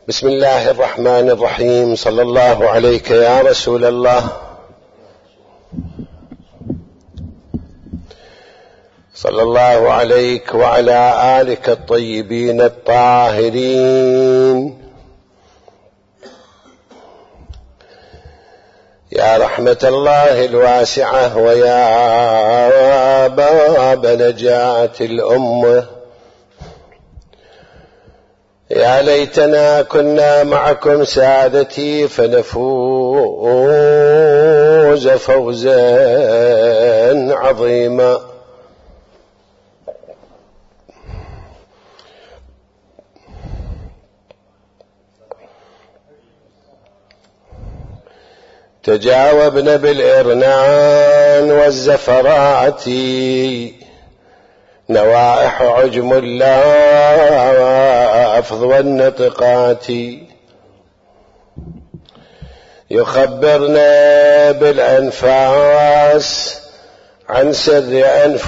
بسم الله الرحمن الرحيم. صلى الله عليك يا رسول الله. صلى الله عليك وعلى آلك الطيبين الطاهرين. يا رحمة الله الواسعة ويا باب نجاة الأمة، يا ليتنا كنا معكم سادتي فنفوز فوزا عظيما. تجاوبنا بالإرنان والزفرات، نوائح عجم اللافظ والنطقات، يخبرنا بالأنفاس عن سر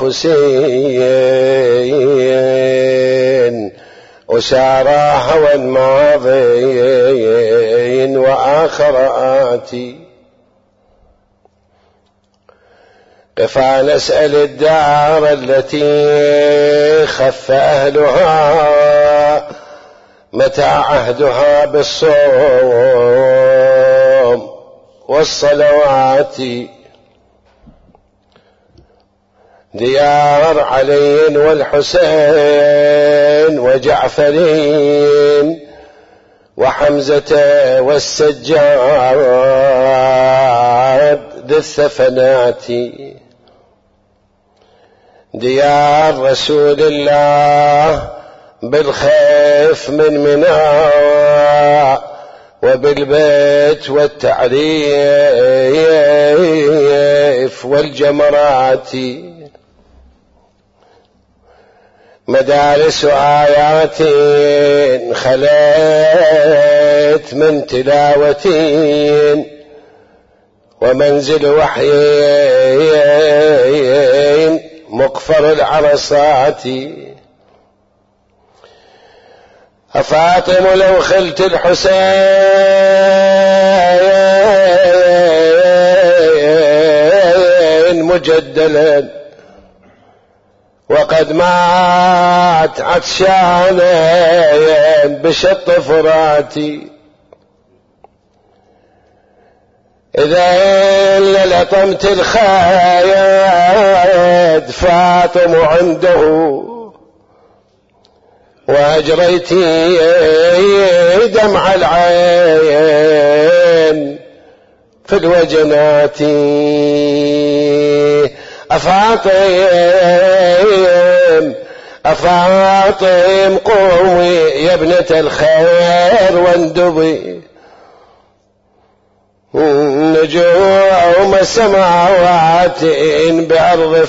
أنفسين، أسارى هوى ماضين وآخر آتي. قفا نسأل الدار التي خف أهلها، متى عهدها بالصوم والصلوات. ديار علي والحسين وجعفرين وحمزة والسجاد ذي الثفنات. ديار رسول الله بالخيف من منى وبالبيت والتعريف والجمرات. مدارس آيات خليت من تلاوة، ومنزل وحيين مقفر العرصات. أفاطم لو خلت الحسين مجدلا، وقد مات عطشانا بشط فراتي. إذا لطمت الخايد فاطم عنده، وأجريت دمع العين في الوجنات. أفاطم قومي يا ابنة الخير واندبي، نجوم السماوات بأرض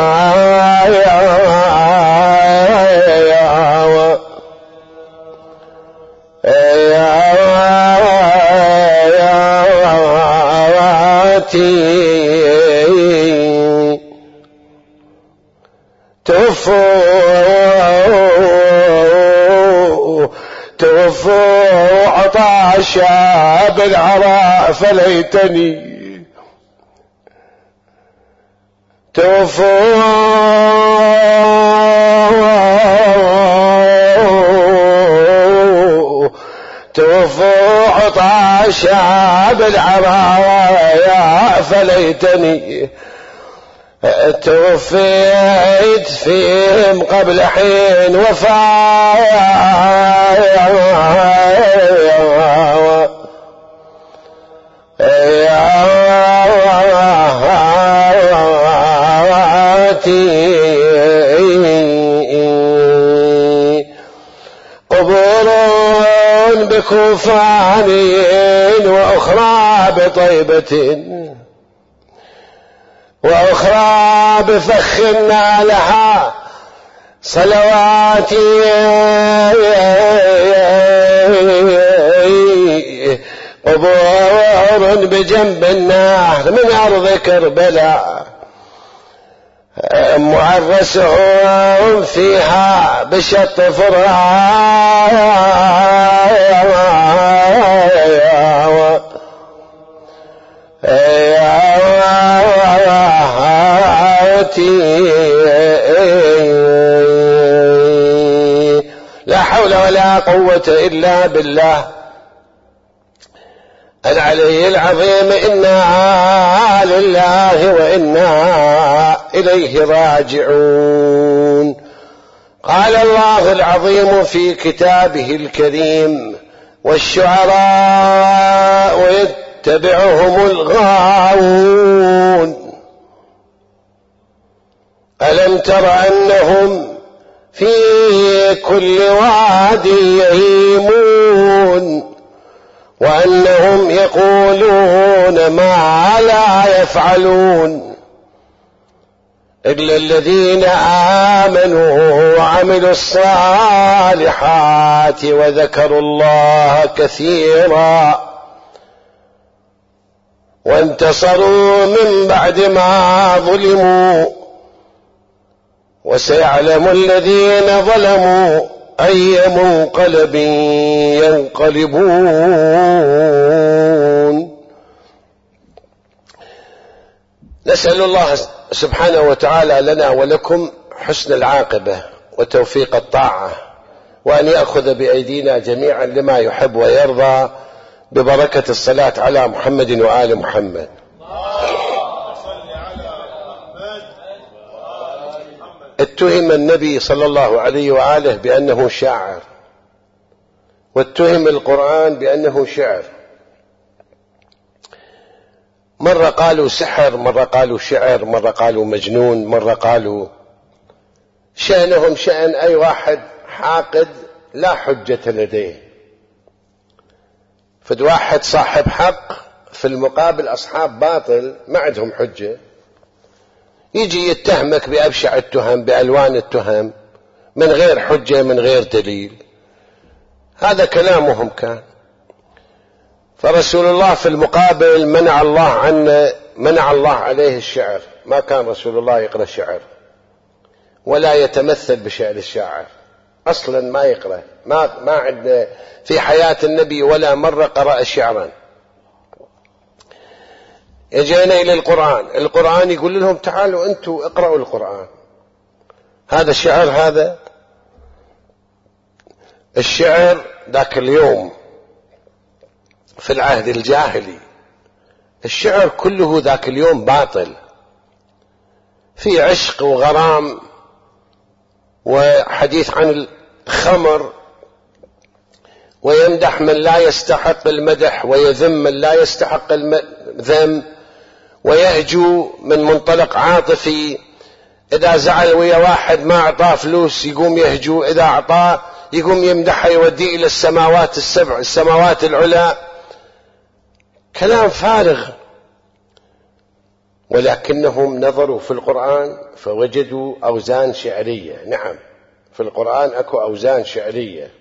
توفوا عطاشا بالعراء فليتني، توفوا عطاشا بالعراء فليتني، توفيت فيهم قبل حين قبور بكوفان وأخرى بطيبة، وأخرى بفخنا لها صلواتي. قبور بجنب النهر من أرض كربلاء، معرسهم فيها بشط فرات. لا حول ولا قوة إلا بالله العلي العظيم. إنا لله وإنا إليه راجعون. قال الله العظيم في كتابه الكريم: والشعراء يتبعهم الغاوون ألم تر أنهم في كل واد يهيمون وأنهم يقولون ما لا يفعلون إلا الذين آمنوا وعملوا الصالحات وذكروا الله كثيرا وانتصروا من بعد ما ظلموا وسيعلم الذين ظلموا أي منقلب ينقلبون. نسأل الله سبحانه وتعالى لنا ولكم حسن العاقبة وتوفيق الطاعة، وأن يأخذ بأيدينا جميعا لما يحب ويرضى، ببركة الصلاة على محمد وآل محمد. اتهم النبي صلى الله عليه وآله بأنه شاعر، واتهم القرآن بأنه شعر. مرة قالوا سحر، مرة قالوا شعر، مرة قالوا مجنون، مرة قالوا شأنهم شأن أي واحد حاقد لا حجة لديه. فد واحد صاحب حق في المقابل أصحاب باطل ما عندهم حجة، يجي يتهمك بأبشع التهم بألوان التهم من غير حجة من غير دليل. هذا كلامهم كان. فرسول الله في المقابل منع الله عليه الشعر، ما كان رسول الله يقرأ شعر ولا يتمثل بشعر الشاعر أصلا، ما يقرأ، ما عندنا في حياة النبي ولا مرة قرأ شعرا. يجينا إلى القرآن يقول لهم تعالوا أنتم اقرأوا القرآن. هذا الشعر، هذا الشعر ذاك اليوم في العهد الجاهلي الشعر كله ذاك اليوم باطل، في عشق وغرام وحديث عن الخمر، ويمدح من لا يستحق المدح ويذم من لا يستحق الذم، ويهجو من منطلق عاطفي. إذا زعل ويا واحد ما أعطاه فلوس يقوم يهجو، إذا أعطاه يقوم يمدحه يوديه إلى السماوات السبع، السماوات العلى. كلام فارغ. ولكنهم نظروا في القرآن فوجدوا أوزان شعرية. نعم، في القرآن أكو أوزان شعرية.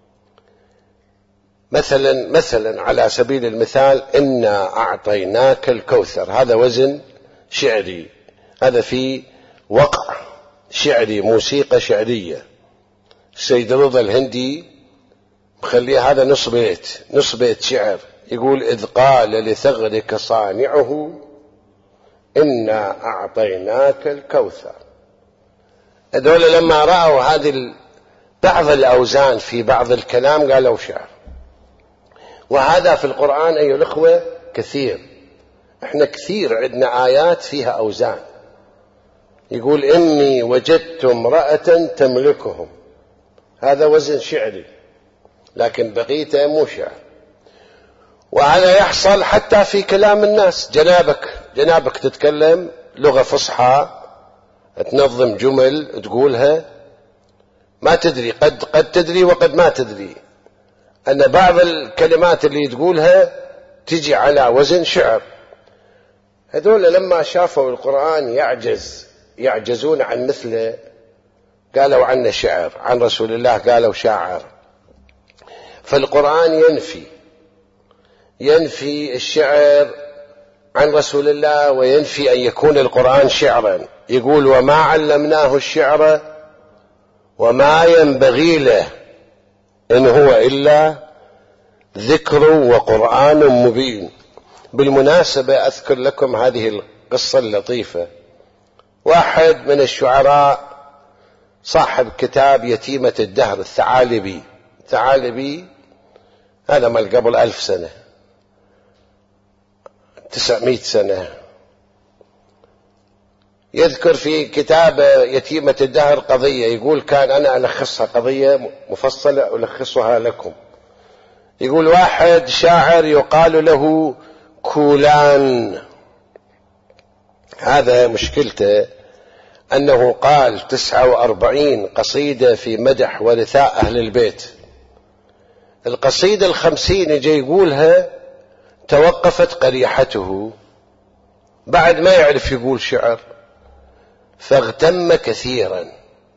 مثلا على سبيل المثال: إنا أعطيناك الكوثر، هذا وزن شعري، هذا في وقع شعري، موسيقى شعرية. السيد رضا الهندي مخليه هذا نص بيت شعر، يقول: إذ قال لثغرك صانعه إنا أعطيناك الكوثر. هذول لما رأوا هذه بعض الأوزان في بعض الكلام قالوا شعر. وهذا في القرآن أيها الأخوة كثير. احنا كثير عندنا آيات فيها أوزان. يقول: إني وجدت امرأة تملكهم، هذا وزن شعري، لكن بقيته مو شعر. وهذا يحصل حتى في كلام الناس. جنابك تتكلم لغة فصحى، تنظم جمل تقولها، ما تدري، قد تدري وقد ما تدري أن بعض الكلمات اللي تقولها تجي على وزن شعر. هذول لما شافوا القرآن يعجزون عن مثله، قالوا عنه شعر، عن رسول الله قالوا شاعر. فالقرآن ينفي الشعر عن رسول الله، وينفي أن يكون القرآن شعرا. يقول: وما علمناه الشعر وما ينبغي له إن هو إلا ذكر وقرآن مبين. بالمناسبة أذكر لكم هذه القصة اللطيفة. واحد من الشعراء صاحب كتاب يتيمة الدهر، الثعالبي هذا مال قبل 1000 سنة 900 سنة، يذكر في كتاب يتيمة الدهر قضية، يقول كان أنا ألخصها قضية مفصلة ألخصها لكم. يقول واحد شاعر يقال له كولان، هذا مشكلته أنه قال 49 قصيدة في مدح ورثاء أهل البيت. القصيدة 50 يجي يقولها توقفت قريحته بعد ما يعرف يقول شعر، فاغتم كثيرا،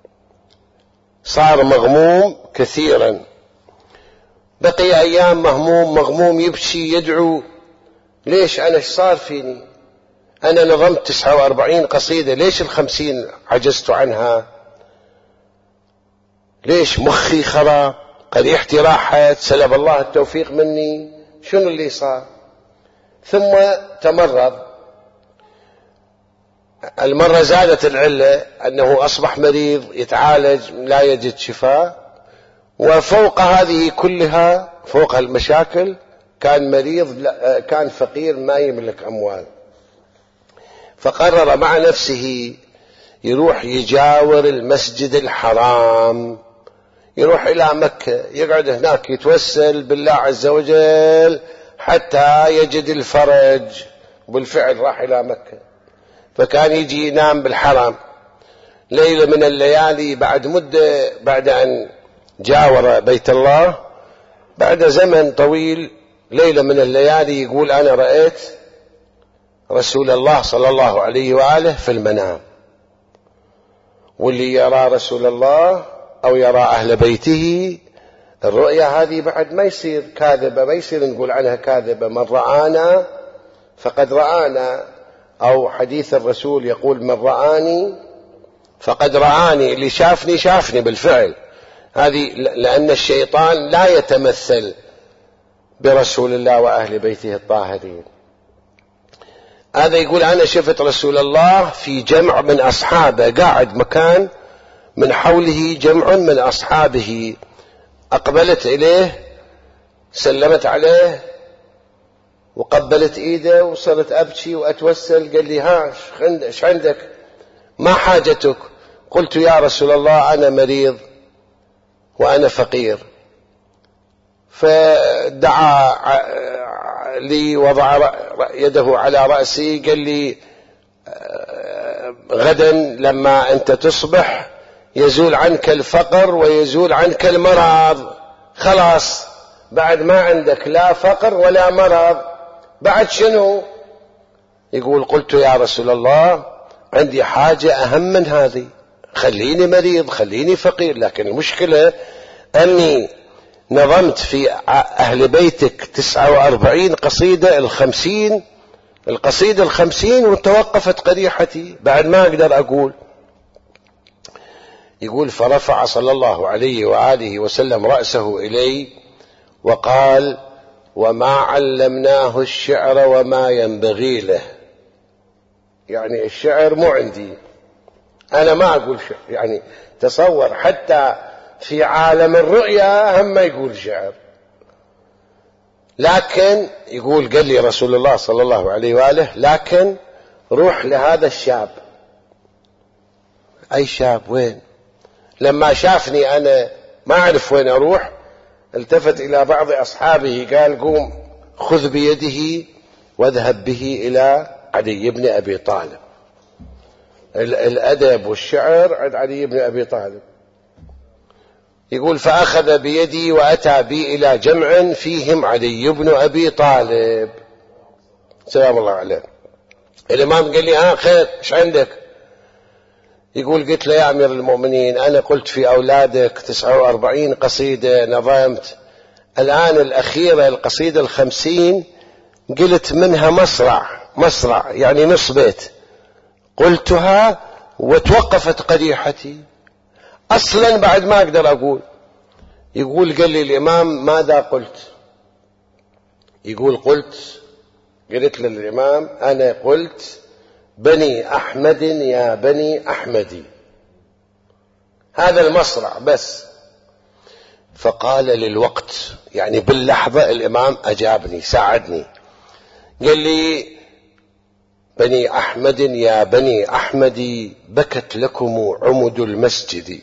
صار مغموم كثيرا، بقي أيام مغموم يبكي يدعو، ليش أنا ايش صار فيني؟ أنا نظمت 49 قصيدة، ليش 50 عجزت عنها؟ ليش مخي خرب؟ قريحتي راحت؟ سلب الله التوفيق مني؟ شنو اللي صار؟ ثم تمرض، المرة زادت العلة أنه أصبح مريض يتعالج لا يجد شفاء، وفوق هذه كلها، فوق المشاكل، كان مريض، كان فقير ما يملك أموال. فقرر مع نفسه يروح يجاور المسجد الحرام، يروح إلى مكة، يقعد هناك يتوسل بالله عز وجل حتى يجد الفرج. وبالفعل راح إلى مكة، فكان يجي ينام بالحرم ليلة من الليالي، بعد مدة، بعد أن جاور بيت الله، بعد زمن طويل، ليلة من الليالي يقول أنا رأيت رسول الله صلى الله عليه وآله في المنام. واللي يرى رسول الله أو يرى أهل بيته، الرؤيا هذه بعد ما يصير كاذبة، ما يصير نقول عنها كاذبة. من رآنا فقد رآنا، أو حديث الرسول يقول من رآني فقد رآني، اللي شافني بالفعل. هذه لأن الشيطان لا يتمثل برسول الله وأهل بيته الطاهرين. هذا يقول أنا شفت رسول الله في جمع من أصحابه، قاعد مكان من حوله جمع من أصحابه، أقبلت إليه، سلمت عليه وقبلت إيده، وصرت أبكي وأتوسل. قال لي ها ايش عندك؟ ما حاجتك؟ قلت يا رسول الله أنا مريض وأنا فقير. فدعا لي، وضع يده على رأسي، قال لي غدا لما أنت تصبح يزول عنك الفقر ويزول عنك المرض، خلاص بعد ما عندك لا فقر ولا مرض، بعد شنو؟ يقول قلت يا رسول الله عندي حاجة أهم من هذه، خليني مريض خليني فقير، لكن المشكلة أني نظمت في أهل بيتك 49 قصيدة، القصيدة 50 وتوقفت قريحتي، بعد ما أقدر أقول. يقول فرفع صلى الله عليه وآله وسلم رأسه إلي وقال وما علمناه الشعر وما ينبغي له. يعني الشعر مو عندي، أنا ما أقول شعر. يعني تصور حتى في عالم الرؤيا هم ما يقول شعر. لكن يقول قال لي رسول الله صلى الله عليه وآله لكن روح لهذا الشاب. أي شاب؟ وين؟ لما شافني أنا ما أعرف وين أروح، التفت إلى بعض أصحابه قال قوم خذ بيده واذهب به إلى علي بن أبي طالب. الأدب والشعر عند علي بن أبي طالب. يقول فأخذ بيدي وأتى بي إلى جمع فيهم علي بن أبي طالب سلام الله عليه. الإمام قال لي خير ايش عندك؟ يقول قلت له يا أمير المؤمنين أنا قلت في أولادك 49 قصيدة نظمت، الآن الأخيرة القصيدة 50 قلت منها مصرع يعني نص بيت، قلتها وتوقفت قريحتي أصلا بعد ما أقدر أقول. يقول قال لي الإمام ماذا قلت؟ يقول قلت قلت للإمام أنا قلت بني أحمد يا بني أحمدي، هذا المصرع بس. فقال للوقت يعني باللحظة الإمام أجابني ساعدني، قال لي بني أحمد يا بني أحمدي بكت لكم عمد المسجد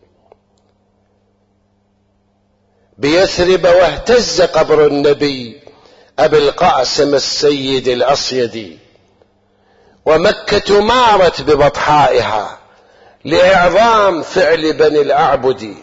بيثرب واهتز قبر النبي أبي القاسم السيد الأصيدي، ومكة مارت ببطحائها لإعظام فعل بني الأعبد،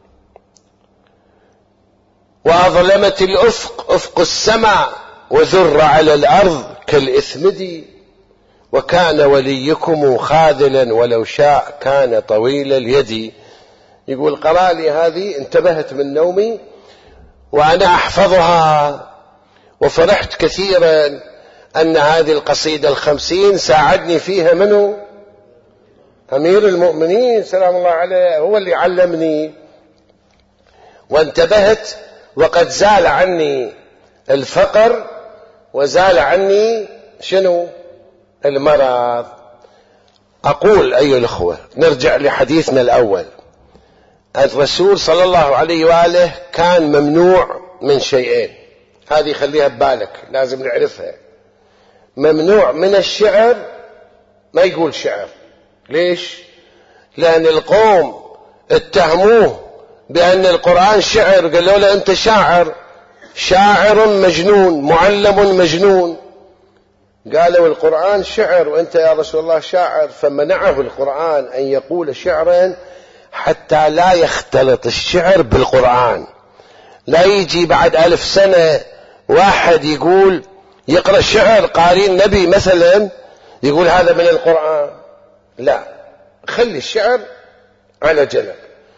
وأظلمت الأفق أفق السماء وذر على الأرض كالإثمد، وكان وليكم خاذلا ولو شاء كان طويل اليد. يقول قرأ لي هذه انتبهت من نومي وأنا أحفظها، وفرحت كثيرا أن هذه القصيدة 50 ساعدني فيها منه أمير المؤمنين سلام الله عليه، هو اللي علمني. وانتبهت وقد زال عني الفقر وزال عني شنو؟ المرض. أقول أيها الأخوة نرجع لحديثنا الأول. الرسول صلى الله عليه وآله كان ممنوع من شيئين، هذه خليها ببالك لازم نعرفها. ممنوع من الشعر، ما يقول شعر. ليش؟ لأن القوم اتهموه بأن القرآن شعر، قالوا له أنت شاعر، شاعر مجنون معلم مجنون. قالوا القرآن شعر وأنت يا رسول الله شاعر، فمنعه القرآن أن يقول شعرا حتى لا يختلط الشعر بالقرآن. لا يجي بعد 1000 سنة واحد يقول يقرأ شعر قارين نبي مثلا يقول هذا من القرآن، لا، خلي الشعر على جنب.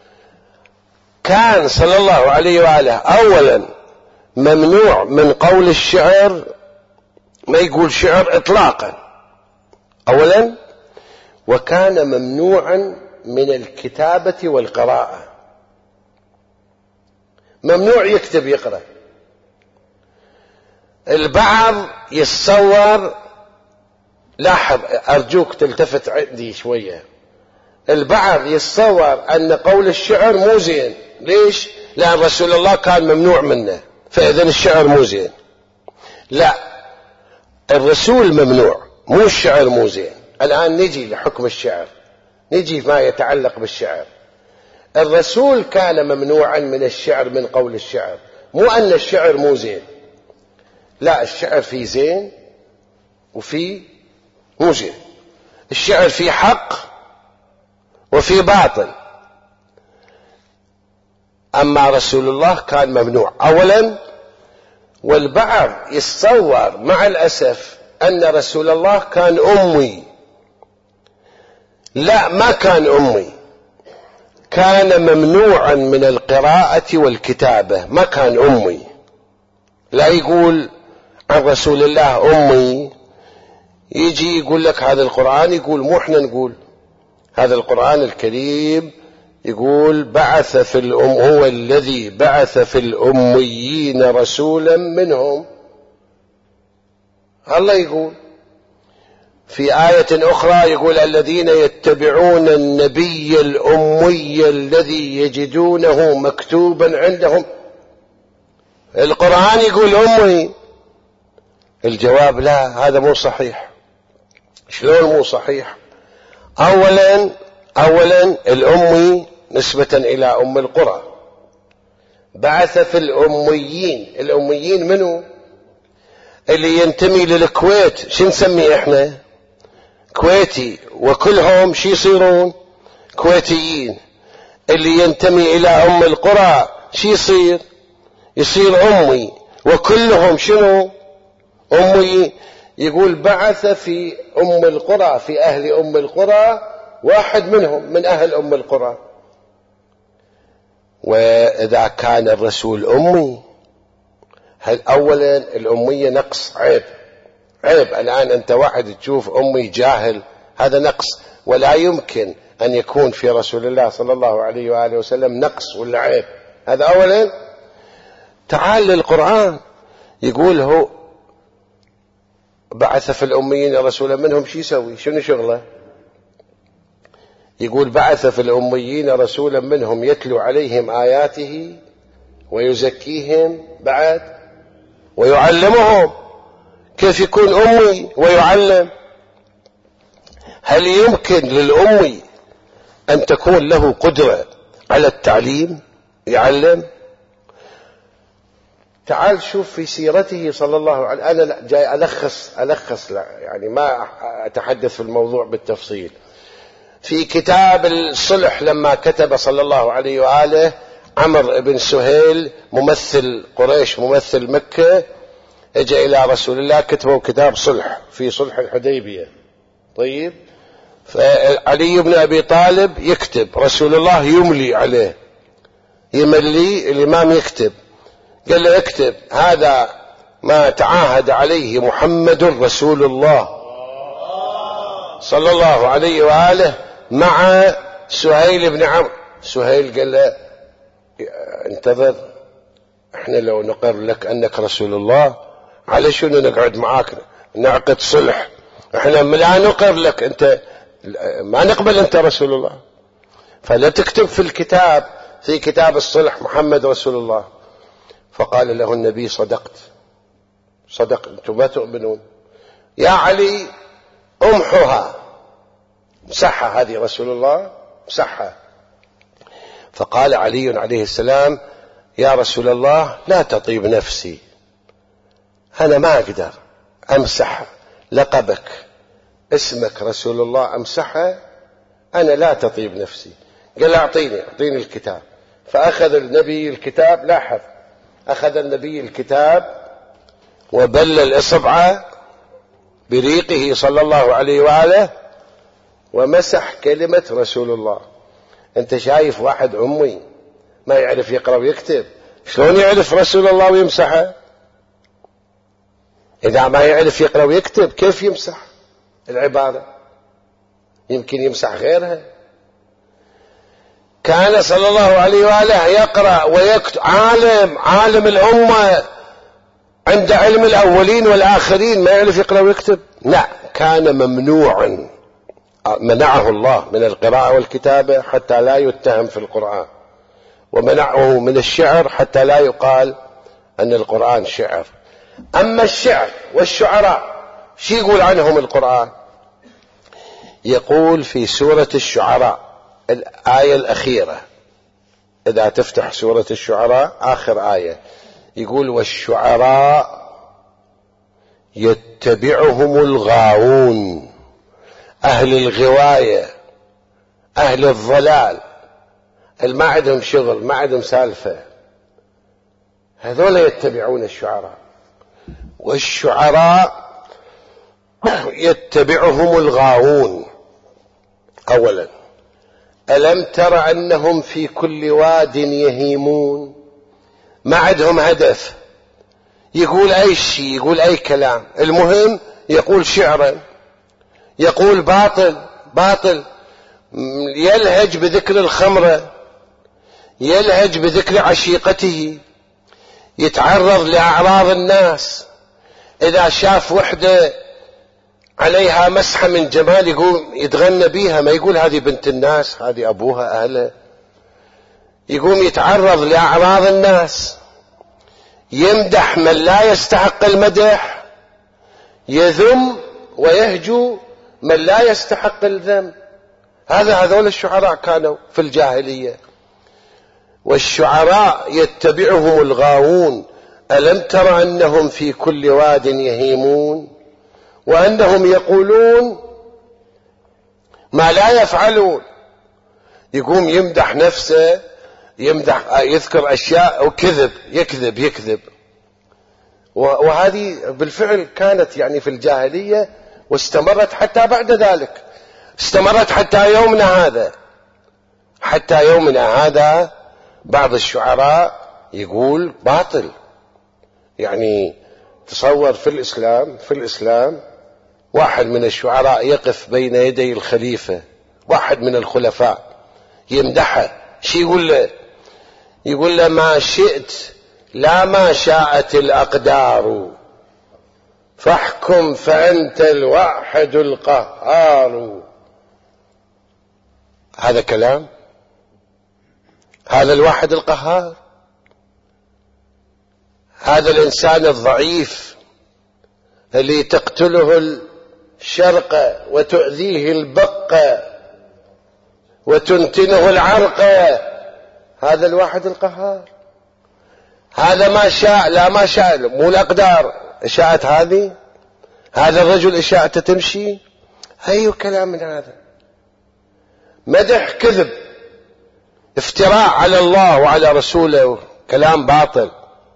كان صلى الله عليه وآله أولا ممنوع من قول الشعر، ما يقول شعر إطلاقا أولا، وكان ممنوعا من الكتابة والقراءة، ممنوع يكتب يقرأ. البعض يتصور، لاحظ أرجوك تلتفت عندي شوية، البعض يتصور أن قول الشعر مو زين. ليش؟ لأن رسول الله كان ممنوع منه فإذن الشعر مو زين. لا، الرسول ممنوع مو الشعر مو زين. الآن نجي لحكم الشعر، نجي ما يتعلق بالشعر. الرسول كان ممنوعا من الشعر من قول الشعر، مو أن الشعر مو زين، لا، الشعر فيه زين وفيه مو زين، الشعر فيه حق وفيه باطل. أما رسول الله كان ممنوع أولا. والبعض يتصور مع الأسف أن رسول الله كان أمي. لا، ما كان أمي، كان ممنوعا من القراءة والكتابة، ما كان أمي. لا يقول عن رسول الله أمي، يجي يقول لك هذا القرآن، يقول مو احنا نقول هذا القرآن الكريم يقول بعث في هو الذي بعث في الأميين رسولا منهم. الله يقول في آية أخرى يقول الذين يتبعون النبي الأمي الذي يجدونه مكتوبا عندهم. القرآن يقول أمي. الجواب لا، هذا مو صحيح. شلون مو صحيح؟ أولا الأمي نسبة إلى أم القرى. بعث في الأميين، الأميين منو؟ اللي ينتمي للكويت، شو نسميه احنا؟ كويتي، وكلهم شي يصيرون؟ كويتيين. اللي ينتمي إلى أم القرى شي يصير؟ يصير أمي، وكلهم شنو؟ أمي. يقول بعث في أم القرى، في أهل أم القرى، واحد منهم من أهل أم القرى. وإذا كان الرسول أمي، هل أولا الأمية نقص، عيب. الآن أنت واحد تشوف أمي جاهل، هذا نقص، ولا يمكن أن يكون في رسول الله صلى الله عليه وآله وسلم نقص ولا عيب. هذا أولا. تعال للقرآن، يقول هو بعث في الأميين رسولا منهم، شو يسوي؟ شنو شغله؟ يقول بعث في الأميين رسولا منهم يتلو عليهم آياته ويزكيهم بعد ويعلمهم. كيف يكون أمي ويعلم؟ هل يمكن للأمي أن تكون له قدرة على التعليم يعلم؟ تعال شوف في سيرته صلى الله عليه وسلم. أنا جاي ألخص يعني ما أتحدث في الموضوع بالتفصيل. في كتاب الصلح لما كتب صلى الله عليه وآله عمرو بن سهيل ممثل قريش ممثل مكة، اجى إلى رسول الله، كتبوا كتاب صلح في صلح الحديبية. طيب، فعلي بن أبي طالب يكتب، رسول الله يملي عليه، يملي الإمام يكتب. قال له اكتب هذا ما تعاهد عليه محمد رسول الله صلى الله عليه وآله مع سهيل بن عمرو. سهيل قال له انتظر، احنا لو نقر لك انك رسول الله على شنو نقعد معاك نعقد صلح؟ احنا لا نقر لك، انت ما نقبل انت رسول الله، فلا تكتب في الكتاب في كتاب الصلح محمد رسول الله. فقال له النبي صدقت انتم ما تؤمنون، يا علي امحها، مسحها هذه رسول الله مسحها. فقال علي عليه السلام يا رسول الله لا تطيب نفسي، أنا ما أقدر أمسح لقبك اسمك رسول الله أمسحها، أنا لا تطيب نفسي. قال أعطيني الكتاب. فأخذ النبي الكتاب، لاحظ، أخذ النبي الكتاب وبل الإصبع بريقه صلى الله عليه وآله ومسح كلمة رسول الله. أنت شايف واحد أمي ما يعرف يقرأ ويكتب، شلون يعرف رسول الله ويمسحه؟ إذا ما يعرف يقرأ ويكتب كيف يمسح العبارة؟ يمكن يمسح غيرها. كان صلى الله عليه وآله يقرأ ويكتب، عالم الأمة، عند علم الأولين والآخرين، ما يعرف يقرأ ويكتب؟ لا، كان ممنوعا، منعه الله من القراءة والكتابة حتى لا يتهم في القرآن، ومنعه من الشعر حتى لا يقال أن القرآن شعر. أما الشعر والشعراء شو يقول عنهم القرآن؟ يقول في سورة الشعراء الآية الأخيرة، إذا تفتح سورة الشعراء آخر آية، يقول والشعراء يتبعهم الغاوون، أهل الغواية، أهل الضلال، ما عندهم شغل، ما عندهم سالفة، هذول يتبعون الشعراء. والشعراء يتبعهم الغاوون. أولا، ألم تر أنهم في كل واد يهيمون؟ ما عندهم هدف، يقول أي شيء، يقول أي كلام، المهم يقول شعرا، يقول باطل، يلهج بذكر الخمرة، يلهج بذكر عشيقته، يتعرض لأعراض الناس. إذا شاف وحدة عليها مسحة من جمال يقوم يتغنى بيها، ما يقول هذه بنت الناس، هذه أبوها أهله، يقوم يتعرض لأعراض الناس، يمدح من لا يستحق المدح، يذم ويهجو من لا يستحق الذم. هذول الشعراء كانوا في الجاهلية. والشعراء يتبعهم الغاوون، ألم تر أنهم في كل واد يهيمون وأنهم يقولون ما لا يفعلون. يقوم يمدح نفسه، يذكر أشياء وكذب، يكذب. وهذه بالفعل كانت يعني في الجاهلية، واستمرت حتى بعد ذلك، استمرت حتى يومنا هذا. بعض الشعراء يقول باطل. يعني تصور في الإسلام واحد من الشعراء يقف بين يدي الخليفة، واحد من الخلفاء، يمدحه، شي يقول له؟ يقول له ما شئت لا ما شاءت الأقدار، فاحكم فأنت الواحد القهار. هذا كلام؟ هذا الواحد القهار؟ هذا الإنسان الضعيف اللي تقتله الشرقة وتؤذيه البقة وتنتنه العرقة، هذا الواحد القهار؟ هذا ما شاء، لا ما شاء، مو الأقدار إشاءت هذه، هذا الرجل إشاءته تمشي. أي كلام من هذا؟ مدح كذب، افتراء على الله وعلى رسوله، كلام باطل.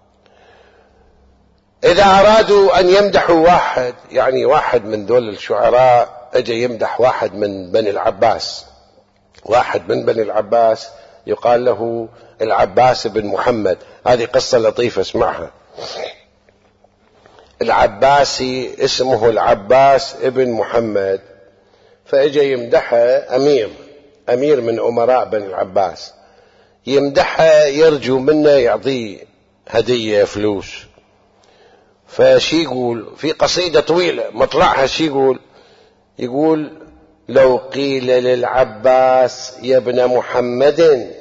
إذا أرادوا أن يمدحوا واحد، يعني واحد من دول الشعراء أجى يمدح واحد من بني العباس، واحد من بني العباس يقال له العباس بن محمد. هذه قصة لطيفة اسمعها. العباسي اسمه العباس ابن محمد، فأجى يمدحه أمير من أمراء بني العباس، يمدحه يرجو منه يعطيه هدية فلوس. فشي يقول في قصيدة طويلة مطلعها، شي يقول لو قيل للعباس يا ابن محمد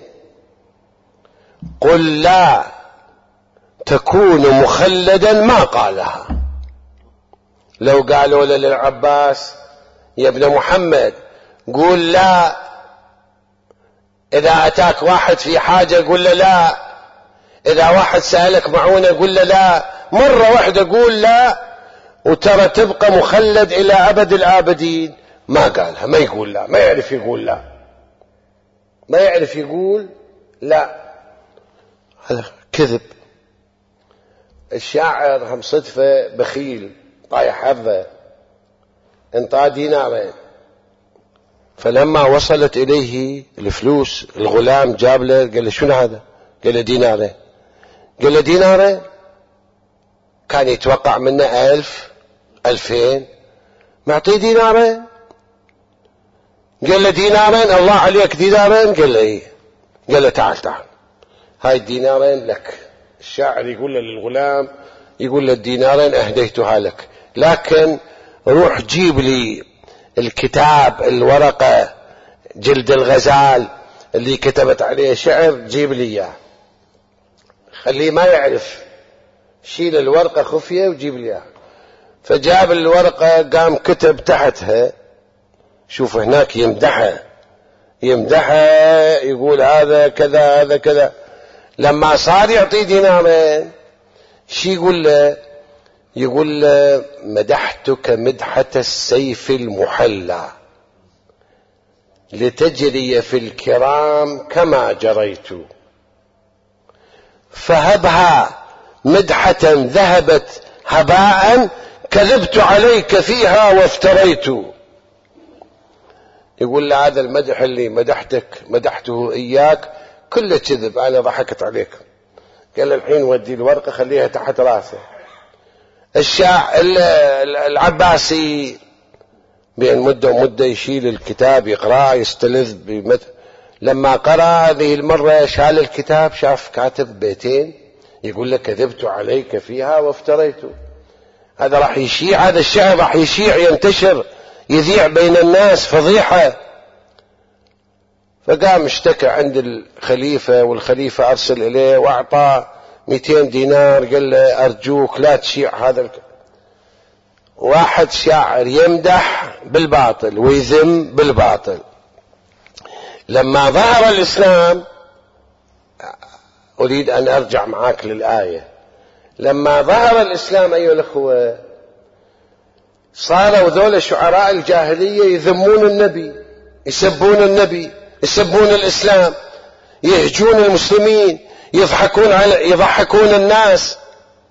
قل لا تكون مخلدا ما قالها. لو قالوا للعباس يا ابن محمد قول لا، إذا أتاك واحد في حاجة قل له لا، إذا واحد سألك معونة قل له لا، مرة واحدة قول لا وترى تبقى مخلد إلى أبد الآبدين. ما قالها، ما يقول لا، ما يعرف يقول لا، ما يعرف يقول لا، هذا كذب. الشاعر هم صدفة بخيل طايح حظه، انطاه دينارين، فلما وصلت إليه الفلوس الغلام جاب له، قال له شنو هذا؟ قال له دينارين. قال له دينارين؟ كان يتوقع منه 1000 2000، معطيه دينارين. قال له دينارين؟ الله عليك دينارين؟ قال له ايه. قال له تعال هاي الدينارين لك. الشاعر يقول له للغلام، يقول له الدينارين اهديتها لك، لكن روح جيب لي الكتاب الورقة جلد الغزال اللي كتبت عليه شعر، جيب لي اياه، خليه ما يعرف، شيل الورقة خفية وجيب لي اياه. فجاب الورقة، قام كتب تحتها، شوف هناك يمدحها يقول هذا كذا هذا كذا. لما صار يعطيه دينارين، شي يقول له؟ يقول له مدحتك مدحة السيف المحلى لتجري في الكرام كما جريت، فهبها مدحة ذهبت هباء كذبت عليك فيها وافتريت. يقول له هذا المدح اللي مدحته إياك كله كذب، أنا ضحكت عليك. قال له الحين ودي الورقة خليها تحت راسه. العباسي بين مدة ومدة يشيل الكتاب يقرأ يستلذ لما قرأ هذه المرة شال الكتاب، شاف كاتب بيتين يقول لك كذبت عليك فيها وافتريت. هذا راح يشيع، هذا الشعر راح يشيع ينتشر يذيع بين الناس فضيحة. فقام اشتكى عند الخليفة، والخليفة أرسل إليه وأعطاه 200 دينار، قال له أرجوك لا تشيع هذا واحد شاعر يمدح بالباطل ويذم بالباطل. لما ظهر الإسلام، أريد أن أرجع معاك للآية، لما ظهر الإسلام أيها الأخوة، صاروا ذول شعراء الجاهلية يذمون النبي، يسبون النبي، يسبون الإسلام، يهجون المسلمين، يضحكون الناس.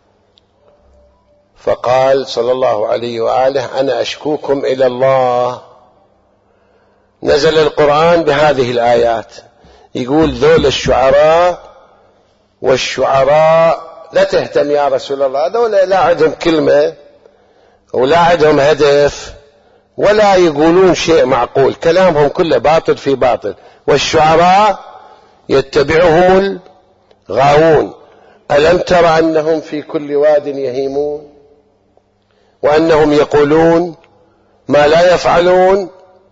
فقال صلى الله عليه وآله أنا أشكوكم إلى الله. نزل القرآن بهذه الآيات يقول ذول الشعراء والشعراء لا تهتم يا رسول الله، ذول لا عندهم كلمة ولا عندهم هدف ولا يقولون شيء معقول، كلامهم كله باطل في باطل، والشعراء يتبعهم الغاوون، ألم تر أنهم في كل واد يهيمون. وأنهم يقولون ما لا يفعلون.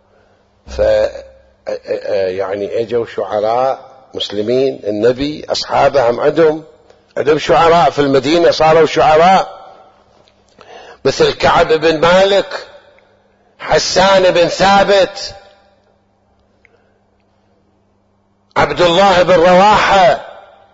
يعني اجوا شعراء مسلمين، النبي أصحابه هم عندهم شعراء في المدينة، صاروا شعراء مثل كعب بن مالك، حسان بن ثابت، عبد الله بن رواحة،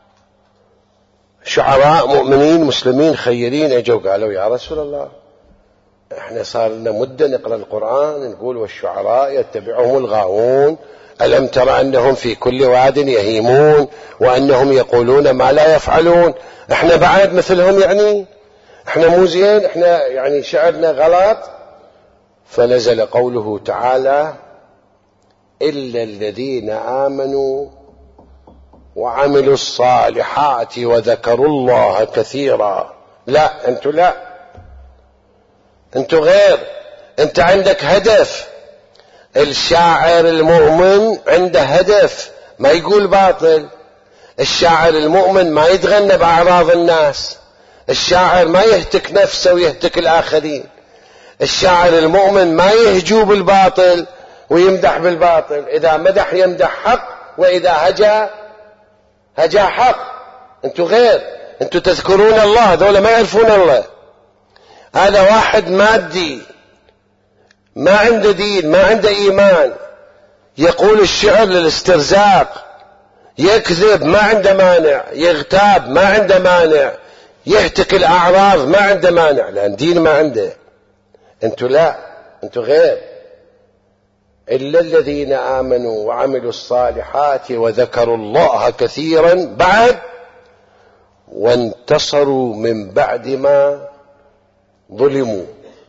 شعراء مؤمنين مسلمين خيرين اجوا قالوا يا رسول الله احنا صار لنا مدة نقرأ القرآن نقول والشعراء يتبعهم الغاوون، ألم ترى أنهم في كل واد يهيمون وأنهم يقولون ما لا يفعلون، احنا بعد مثلهم يعني، احنا مو زين، احنا يعني شعرنا غلط. فنزل قوله تعالى إلا الذين آمنوا وعملوا الصالحات وذكروا الله كثيرا. لا انتوا غير، انت عندك هدف. الشاعر المؤمن عنده هدف، ما يقول باطل. الشاعر المؤمن ما يتغنى بأعراض الناس، الشاعر ما يهتك نفسه ويهتك الآخرين، الشاعر المؤمن ما يهجو بالباطل ويمدح بالباطل، إذا مدح يمدح حق، وإذا هجا حق. انتوا غير، انتوا تذكرون الله، ذولا ما يعرفون الله. هذا واحد مادي ما عنده دين، ما عنده إيمان، يقول الشعر للاسترزاق، يكذب ما عنده مانع، يغتاب ما عنده مانع، يهتك الأعراض ما عنده مانع، لأن دين ما عنده. انتوا لا، انتوا غير. إلا الذين آمنوا وعملوا الصالحات وذكروا الله كثيرا بعد وانتصروا من بعد ما ظلموا.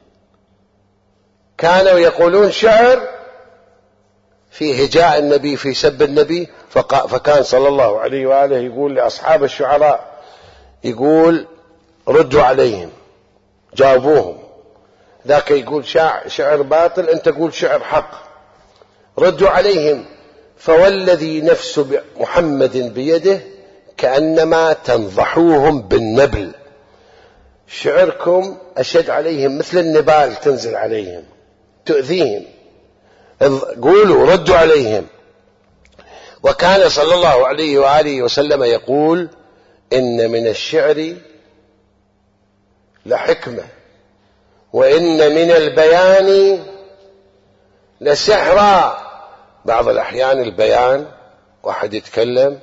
كانوا يقولون شعر في هجاء النبي، في سب النبي، فكان صلى الله عليه وآله يقول لأصحاب الشعراء، يقول ردوا عليهم، جاوبوهم. ذاك يقول شعر باطل، انت تقول شعر حق، ردوا عليهم. فوالذي نفس محمد بيده كأنما تنضحوهم بالنبل، شعركم أشد عليهم مثل النبال تنزل عليهم تؤذيهم، قولوا ردوا عليهم. وكان صلى الله عليه وآله وسلم يقول إن من الشعر لحكمة وإن من البيان لسحرا. بعض الأحيان البيان واحد يتكلم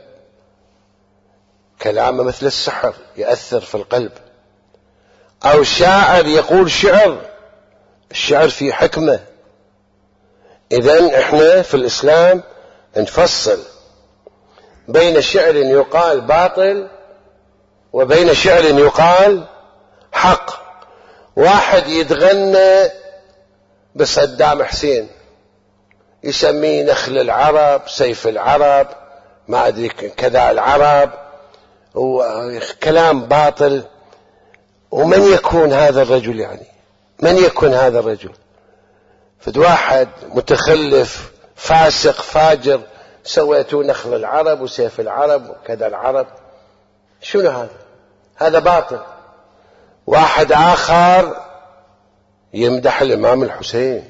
كلامه مثل السحر يأثر في القلب، أو شاعر يقول شعر، الشعر فيه حكمة. إذن احنا في الإسلام نفصل بين شعر يقال باطل وبين شعر يقال حق. واحد يتغنى بصدام حسين يسميه نخل العرب، سيف العرب، ما أدري كذا العرب، وكلام باطل. ومن يكون هذا الرجل؟ يعني من يكون هذا الرجل؟ فد واحد متخلف فاسق فاجر سويتوا نخل العرب وسيف العرب وكذا العرب، شنو هذا؟ هذا باطل. واحد آخر يمدح الإمام الحسين،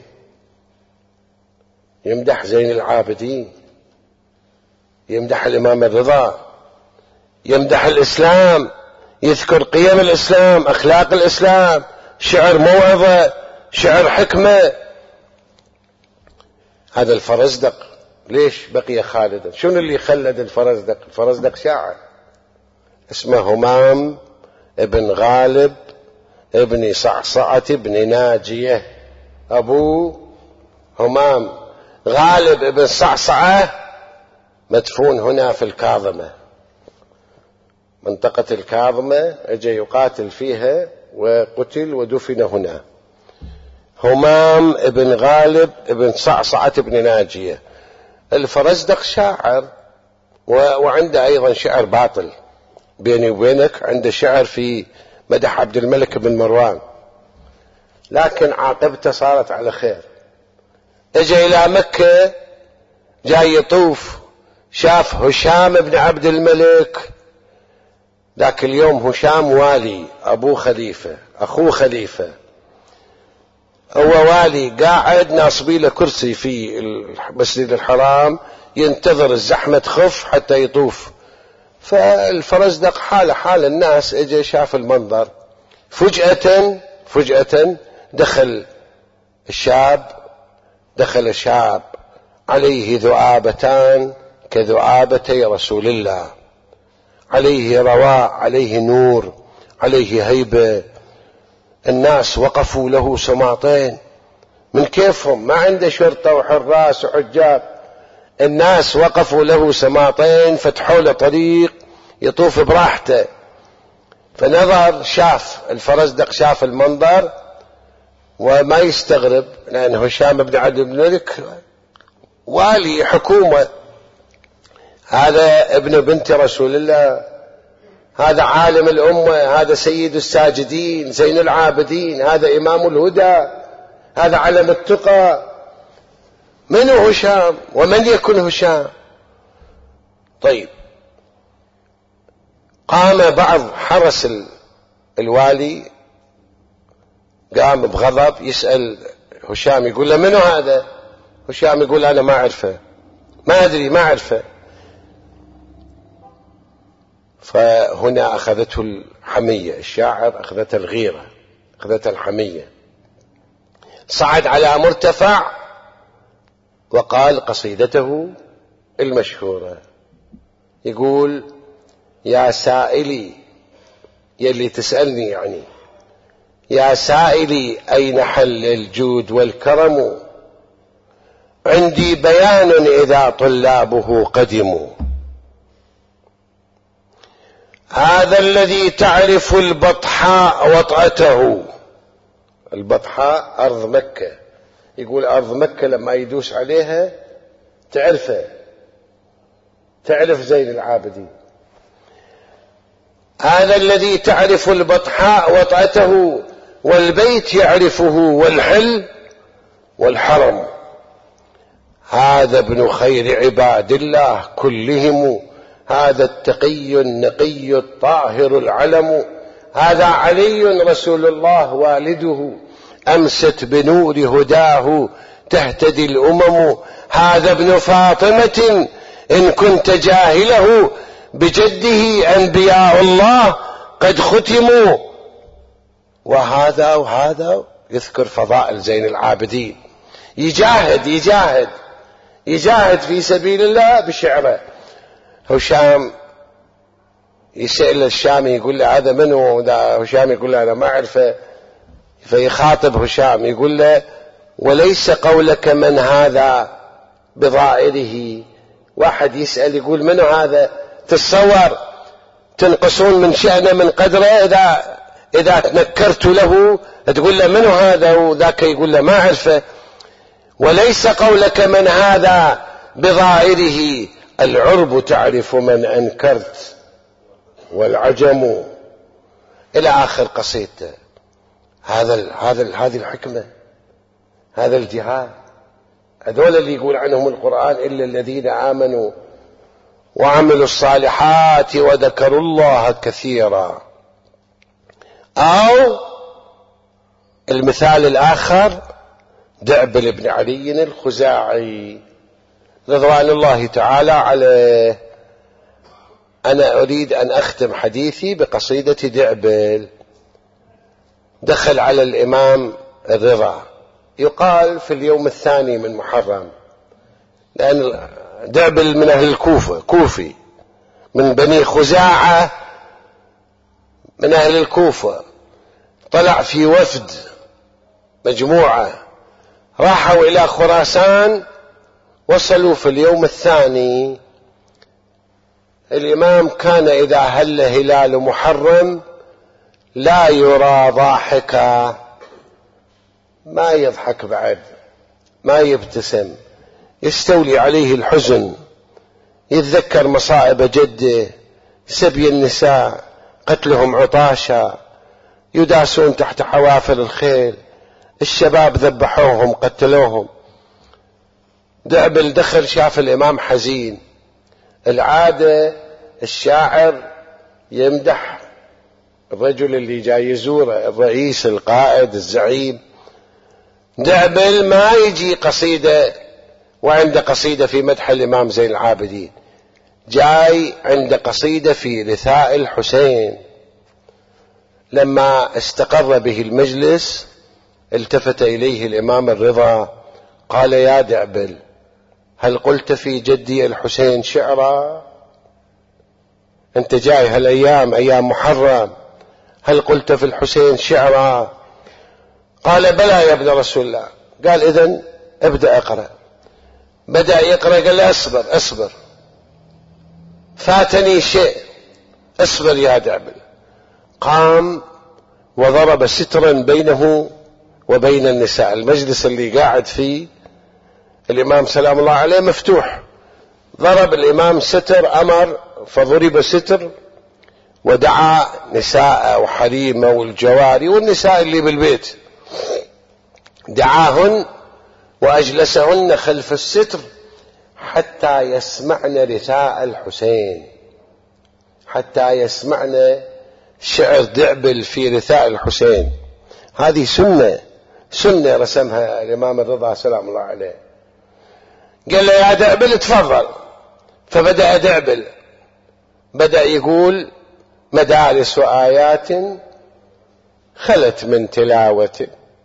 يمدح زين العابدين، يمدح الإمام الرضا، يمدح الإسلام، يذكر قيم الإسلام، أخلاق الإسلام، شعر موعظة، شعر حكمة. هذا الفرزدق ليش بقي خالدا؟ شنو اللي خلد الفرزدق؟ الفرزدق شاعر اسمه همام ابن غالب ابن صعصعة ابن ناجية. أبوه همام غالب ابن صعصعة مدفون هنا في الكاظمة، منطقة الكاظمة، اجى يقاتل فيها وقتل ودفن هنا. همام ابن غالب ابن صعصعة ابن ناجية. الفرزدق شاعر وعنده أيضا شعر باطل، بيني وبينك عنده شعر في مدح عبد الملك بن مروان، لكن عاقبته صارت على خير. اجى إلى مكة جاي يطوف، شاف هشام بن عبد الملك، ذاك اليوم هشام والي، أبوه خليفة، أخوه خليفة، هو والي قاعد ناصبي له كرسي في المسجد الحرام ينتظر الزحمة تخف حتى يطوف. فالفرزدق حال الناس، اجى شاف المنظر، فجأة دخل شاب عليه ذؤابتان كذؤابتي رسول الله، عليه رواء، عليه نور، عليه هيبة. الناس وقفوا له سماطين من كيفهم، ما عنده شرطة وحراس وحجاب، الناس وقفوا له سماطين، فتحوا له طريق يطوف براحته. فنظر، شاف الفرزدق، شاف المنظر وما يستغرب، لأن هشام بن عبد الملك والي حكومة، هذا ابن بنت رسول الله، هذا عالم الأمة، هذا سيد الساجدين زين العابدين، هذا إمام الهدى، هذا علم التقى. من هشام ومن يكن هشام؟ طيب، قام بعض حرس الوالي، قام بغضب يسأل هشام، يقول له منو هذا؟ هشام يقول أنا ما أعرفه، ما أدري، ما أعرفه. فهنا أخذته الحمية، الشاعر أخذته الغيرة، أخذته الحمية، صعد على مرتفع وقال قصيدته المشهورة، يقول: يا سائلي، يلي تسألني يعني، يا سائلي أين حل الجود والكرم؟ عندي بيان إذا طلابه قدموا. هذا الذي تعرف البطحاء وطأته، البطحاء أرض مكة، يقول أرض مكة لما يدوس عليها تعرفه، تعرف زين العابدين. هذا الذي تعرف البطحاء وطأته، والبيت يعرفه والحل والحرم. هذا ابن خير عباد الله كلهم، هذا التقي النقي الطاهر العلم. هذا علي رسول الله والده، أمست بنور هداه تهتدي الأمم. هذا ابن فاطمة إن كنت جاهله، بجده أنبياء الله قد ختموا. وهذا يذكر فضائل زين العابدين، يجاهد في سبيل الله بشعره. هشام يسأل الشامي، يقول له هذا منو؟ هشام يقول له أنا ما أعرفه. فيخاطب هشام يقول له: وليس قولك من هذا بضائره. واحد يسأل يقول منو هذا؟ تتصور تنقصون من شأنه من قدره إذا تنكرت له تقول له منو هذا، وذاك يقول له ما أعرفه. وليس قولك من هذا بضائره، العرب تعرف من أنكرت والعجم، إلى آخر قصيدته. هذه الحكمة، هذا الجهاد. هذول اللي يقول عنهم القرآن: إلا الذين آمنوا وعملوا الصالحات وذكروا الله كثيرا. أو المثال الآخر دعبل بن علي الخزاعي رضوان الله تعالى عليه. أنا أريد أن أختم حديثي بقصيدة دعبل. دخل على الإمام الرضا، يقال في اليوم الثاني من محرم، لأن دعبل من أهل الكوفة، كوفي من بني خزاعة من أهل الكوفة. طلع في وفد مجموعة راحوا إلى خراسان، وصلوا في اليوم الثاني. الإمام كان إذا هل هلال محرم لا يرى ضاحكا، ما يضحك بعد، ما يبتسم، يستولي عليه الحزن، يتذكر مصائب جده، سبي النساء، قتلهم عطاشا، يداسون تحت حوافر الخيل، الشباب ذبحوهم قتلوهم. دعبل دخل شاف الإمام حزين. العادة الشاعر يمدح الرجل اللي جاي يزوره، الرئيس، القائد، الزعيم. دعبل ما يجي قصيدة وعنده قصيدة في مدح الإمام زين العابدين، جاي عنده قصيدة في رثاء الحسين. لما استقر به المجلس التفت إليه الإمام الرضا قال: يا دعبل، هل قلت في جدي الحسين شعرا؟ أنت جاي هالأيام أيام محرم، هل قلت في الحسين شعرا؟ قال: بلى يا ابن رسول الله. قال: إذن ابدأ اقرأ. بدأ يقرأ. قال له: اصبر، فاتني شيء، اصبر يا دعبل. قام وضرب سترا بينه وبين النساء. المجلس اللي قاعد فيه الإمام سلام الله عليه مفتوح، ضرب الإمام ستر، أمر فضرب ستر، ودعا نساء وحريمه والجواري والنساء اللي بالبيت، دعاهن وأجلسهن خلف الستر حتى يسمعن رثاء الحسين، حتى يسمعن شعر دعبل في رثاء الحسين. هذه سنة رسمها الإمام الرضا سلام الله عليه. قال له: يا دعبل تفضل. فبدأ دعبل، بدأ يقول: مدارس وآيات خلت من تلاوة.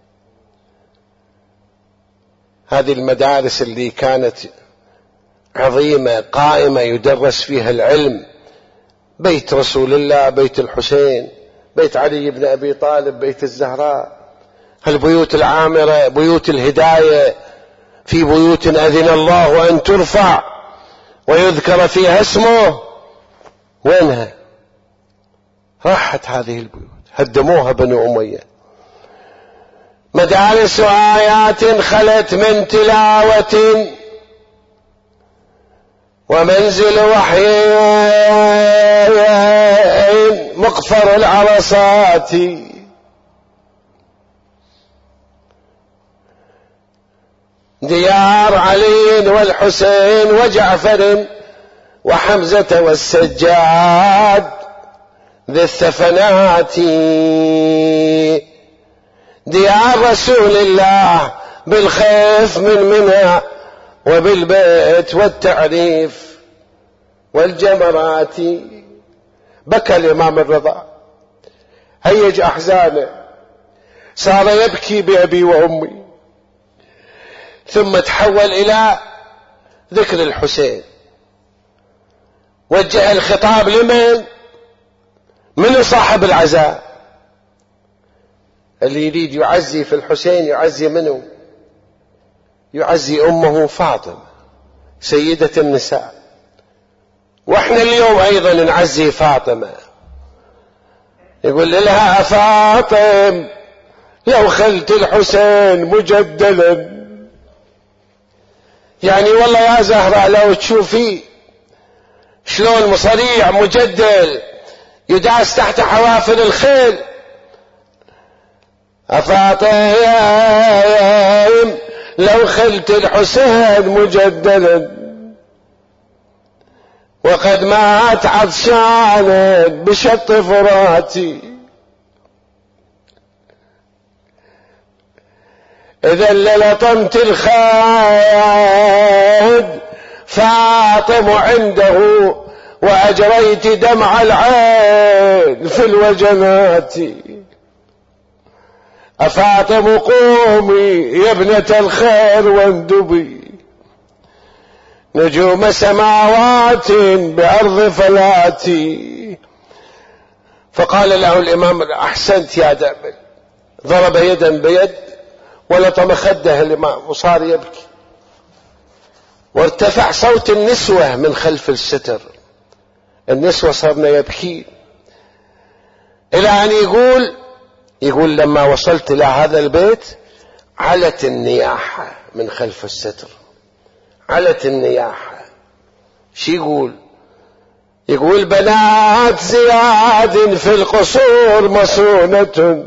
هذه المدارس اللي كانت عظيمة قائمة يدرس فيها العلم، بيت رسول الله، بيت الحسين، بيت علي بن أبي طالب، بيت الزهراء، هالبيوت العامرة، بيوت الهداية، في بيوت أذن الله أن ترفع ويذكر فيها اسمه. وينها؟ راحت هذه البيوت، هدموها بنو أمية. مدارس آيات خلت من تلاوة، ومنزل وحيين مقفر العرصات. ديار علي والحسين وجعفر وحمزة والسجاد ذي الثفنات. ديار رسول الله بالخيف من منى وبالبيت والتعريف والجمرات. بكى الإمام الرضا، هيج أحزانه، صار يبكي بأبي وأمي، ثم تحول إلى ذكر الحسين. وجه الخطاب لمن؟ من صاحب العزاء؟ اللي يريد يعزي في الحسين يعزي منه؟ يعزي أمه فاطمة سيدة النساء. واحنا اليوم أيضا نعزي فاطمة، يقول لها: فاطم لو خلت الحسين مجدلا. يعني والله يا زهرة لو تشوفي شلون مصريع مجدل يداس تحت حوافر الخيل. أفاطم لو خلت الحسين مجدلا، وقد مات عطشانا بشط فراتي. إذا للطمت الخاد فاطم عنده، وأجريت دمع العين في الوجنات. أفاطم قومي يا ابنة الخير واندبي، نجوم سماوات بأرض فلاتي. فقال له الإمام: أحسنت يا دعبل. ضرب يدا بيد ولطم خده الإمام وصار يبكي. وارتفع صوت النسوة من خلف الستر، النسوة صرنا يبكي، إلى أن يقول لما وصلت إلى هذا البيت علت النياحة من خلف الستر، علت النياحة. شي يقول بنات زياد في القصور مصونة،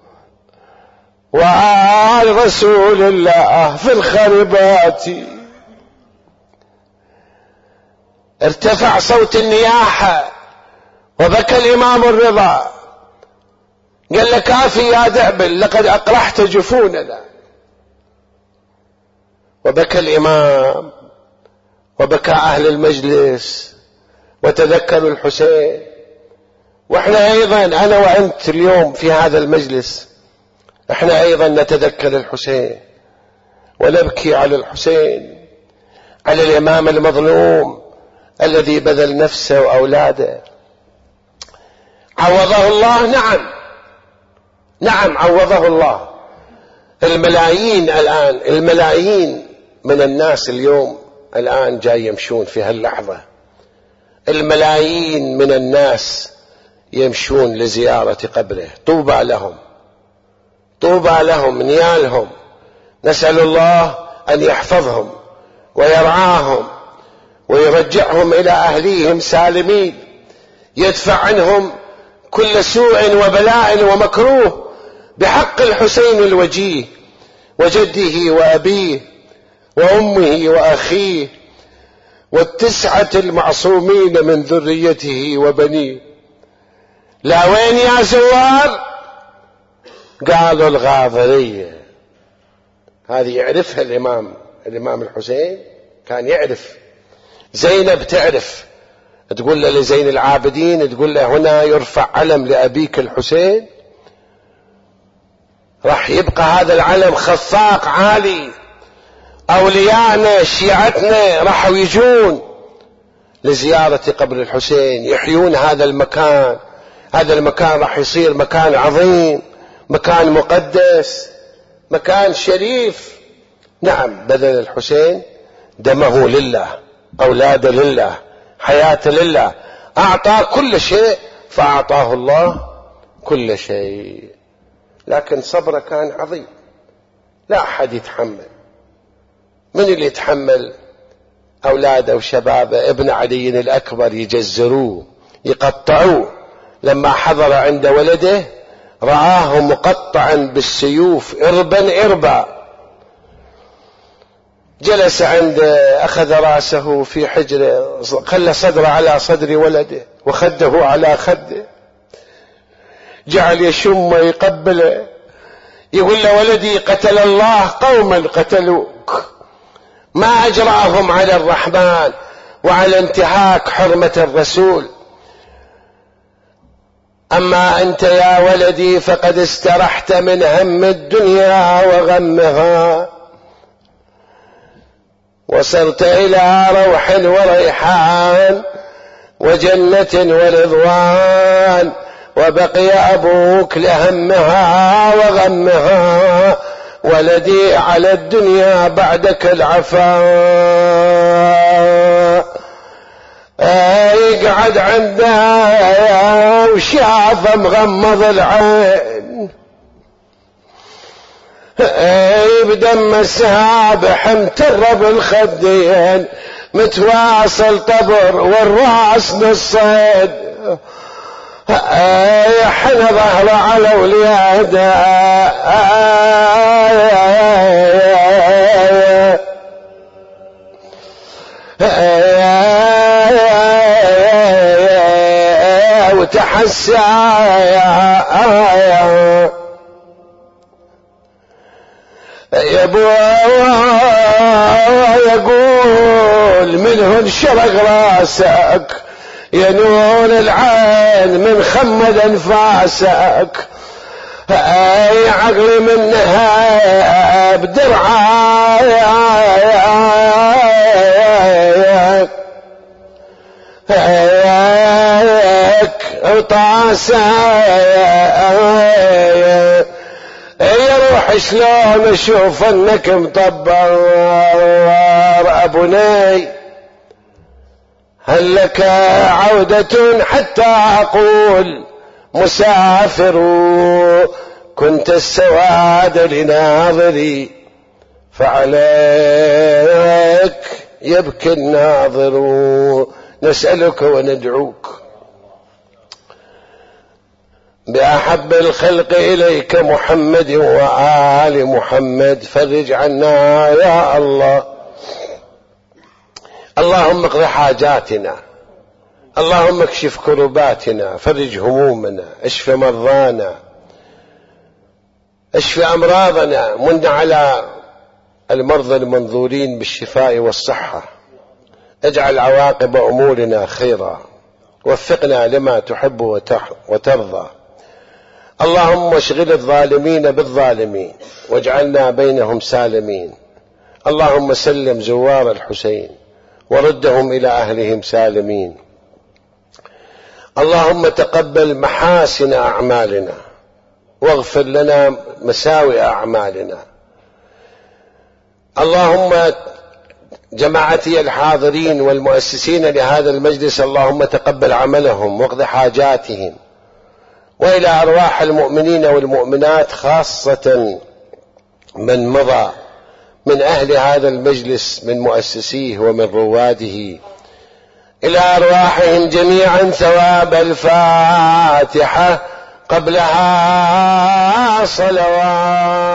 وآل رسول الله في الخربات. ارتفع صوت النياحة وبكى الإمام الرضا، قال له: كافي يا دعبل، لقد أقرحت جفوننا. وبكى الإمام وبكى أهل المجلس وتذكروا الحسين. وإحنا أيضا أنا وأنت اليوم في هذا المجلس إحنا أيضا نتذكر الحسين ونبكي على الحسين، على الإمام المظلوم الذي بذل نفسه وأولاده. عوضه الله، نعم عوضه الله. الملايين الآن، الملايين من الناس اليوم الآن جاي يمشون في هاللحظة، الملايين من الناس يمشون لزيارة قبره. طوبى لهم، طوبى لهم، نيالهم. نسأل الله أن يحفظهم ويرعاهم ويرجعهم إلى أهليهم سالمين، يدفع عنهم كل سوء وبلاء ومكروه بحق الحسين الوجيه وجده وأبيه وأمه وأخيه والتسعة المعصومين من ذريته وبنيه. لا وين يا زوار؟ قالوا الغاضرية. هذه يعرفها الإمام الحسين، كان يعرف. زينب تعرف، تقول له لزين العابدين، تقول له هنا يرفع علم لأبيك الحسين، راح يبقى هذا العلم خفاق عالي. أولياءنا شيعتنا راح يجون لزيارة قبر الحسين، يحيون هذا المكان. هذا المكان راح يصير مكان عظيم، مكان مقدس، مكان شريف. نعم، بذل الحسين دمه لله، أولاده لله، حياته لله، أعطى كل شيء فأعطاه الله كل شيء. لكن صبره كان عظيم، لا أحد يتحمل. من اللي يتحمل؟ أولاده وشبابه. ابن علي الأكبر يجزروه يقطعوه، لما حضر عند ولده رآه مقطعا بالسيوف إربا إربا. جلس عنده، أخذ رأسه في حجره، خلى صدره على صدر ولده وخده على خده، جعل يشم ويقبله، يقول له ولدي قتل الله قوما قتلوك، ما أجرأهم على الرحمن وعلى انتهاك حرمة الرسول. أما أنت يا ولدي فقد استرحت من هم الدنيا وغمها، وصرت إلى روح وريحان وجنة ورضوان، وبقي أبوك لهمها وغمها. ولدي على الدنيا بعدك العفاء. يقعد عنده وشاف مغمض العين، بدم السابح متر بالخدين، متواصل طبر والراس نصين، حنى ظهره على ولاده، وتحسى يا ابو يقول منه انشرق راسك، يا نور العين من خمد انفاسك، اي عقلي منها بدرعاك وطاسك. يروح شلون اشوف انك مطبر ابني، هل لك عودة حتى اقول مسافر، كنت السواد لناظري فعليك يبكي الناظر. نسألك وندعوك بأحب الخلق إليك محمد وآل محمد، فرج عنا يا الله. اللهم اقض حاجاتنا، اللهم اكشف كرباتنا، فرج همومنا، اشف مرضانا، اشف أمراضنا، من على المرضى المنظورين بالشفاء والصحة، اجعل عواقب أمورنا خيرا، وفقنا لما تحب وترضى. اللهم اشغل الظالمين بالظالمين واجعلنا بينهم سالمين. اللهم سلم زوار الحسين وردهم إلى أهلهم سالمين. اللهم تقبل محاسن أعمالنا واغفر لنا مساوئ أعمالنا. اللهم جماعتي الحاضرين والمؤسسين لهذا المجلس، اللهم تقبل عملهم واقض حاجاتهم. وإلى أرواح المؤمنين والمؤمنات خاصة من مضى من أهل هذا المجلس من مؤسسيه ومن رواده، إلى أرواحهم جميعا ثواب الفاتحة قبلها صلوات.